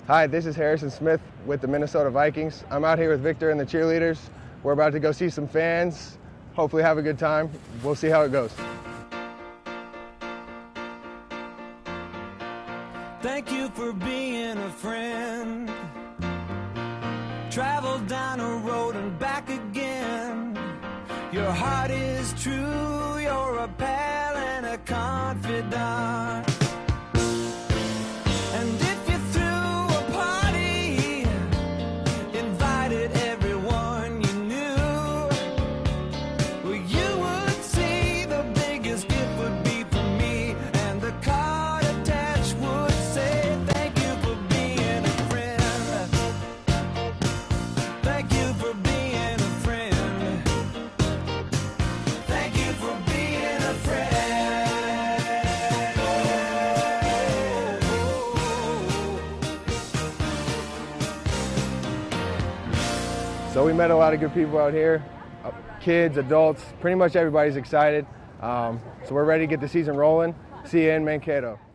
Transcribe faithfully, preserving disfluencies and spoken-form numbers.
Hi, this is Harrison Smith with the Minnesota Vikings. I'm out here with Victor and the cheerleaders. We're about to go see some fans, hopefully have a good time. We'll see how it goes. Thank you for being a friend. Travel down a road and back again. Your heart is true, you're a pal and a confidant. And if you threw a party, invited everyone you knew, well, you would see the biggest gift would be for me, and the card attached would say, thank you for being a friend. Thank you for being a friend. Thank you for being a friend. So we met a lot of good people out here, uh, kids, adults, pretty much everybody's excited. Um, so we're ready to get the season rolling. See you in Mankato.